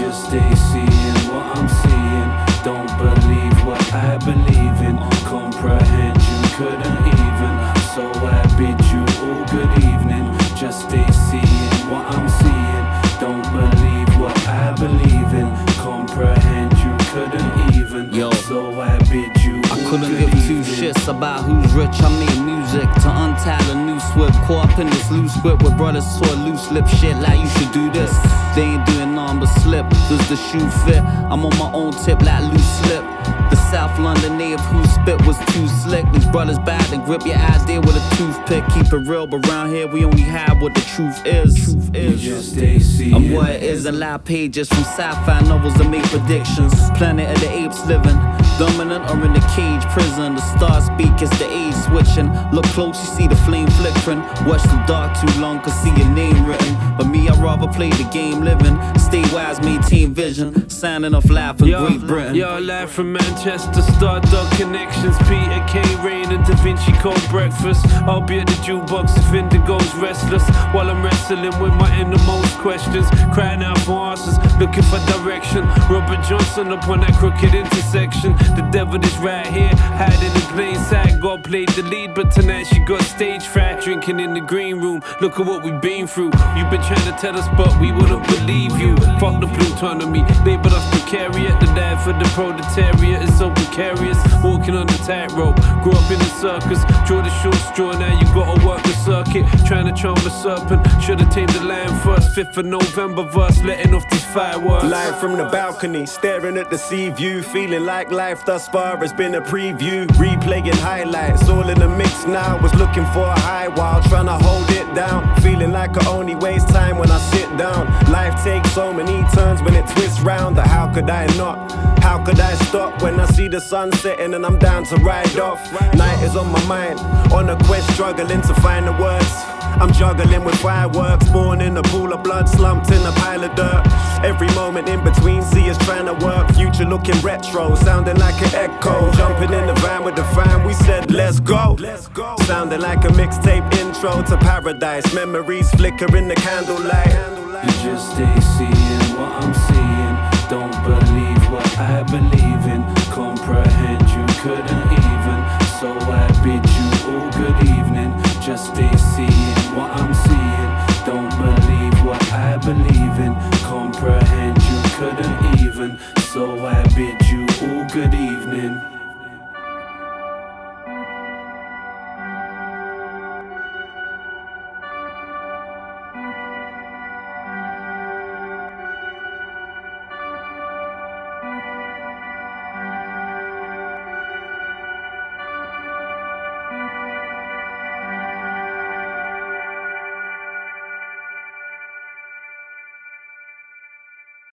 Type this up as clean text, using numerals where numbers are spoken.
just stay seeing what I'm seeing. Don't believe what I believe in. Comprehend you couldn't even. So I bid you all good evening. Just stay seeing what I'm seeing. Don't believe what I believe in. Comprehend you couldn't even. So I bid you all I couldn't good give two evening. shits about who's rich. I made music to untie the noose whip. Caught up in this loose grip with brothers taught loose lip shit like you should do this. They ain't doing none but slip. Does the shoe fit? I'm on my own tip like loose slip. The South London native who spit was too slick. These brothers bad and grip your idea with a toothpick. Keep it real, but round here we only hide what the truth is. Just stay seeing. I'm what it is, a lot of pages from sci-fi novels that make predictions. Planet of the apes living, dominant or in the cage prison. The stars speak, it's the age switching. Look close, you see the flame flickering. Watch the dark too long, could see your name written. But me, I'd rather play the game living. Stay wise, maintain vision. Signing off live from Great Britain. Yo, live from Manchester, Stardog Connections, Peter K. Rain and Da Vinci Cold Breakfast. I'll be at the jukebox if Indigo's restless, while I'm wrestling with my innermost questions, crying out for answers, looking for direction. Robert Johnson up on that crooked intersection. The devil is right here, hiding in plain sight. God played the lead, but tonight she got stage fright. Drinking in the green room, look at what we've been through. You've been trying to tell us, but we wouldn't believe you. Fuck the plutonymy, labeled us precariat. The life for the proletariat is so precarious. Walking on the tightrope, grew up in the circus. Draw the short straw, now you gotta work the circuit. Trying to charm the serpent, should've tamed the lion first. 5th of November verse, letting off these fireworks. Live from the balcony, staring at the sea view. Feeling like life thus far has been a preview. Replaying highlights, all in the mix now. Was looking for a high while trying to hold it down. Feeling like I only waste time when I sit down. Life takes so many turns when it twists round. That how could I not? How could I stop when I see the sun setting and I'm down to ride off? Night is on my mind, on a quest struggling to find the words. I'm juggling with fireworks, born in a pool of blood, slumped in a pile of dirt. Every moment in between, see us trying to work. Future looking retro, sounding like an echo. Jumping in the van with the fam, we said let's go. Sounding like a mixtape intro to paradise. Memories flicker in the candlelight. You just stay seeing what I'm seeing. Don't believe what I believe.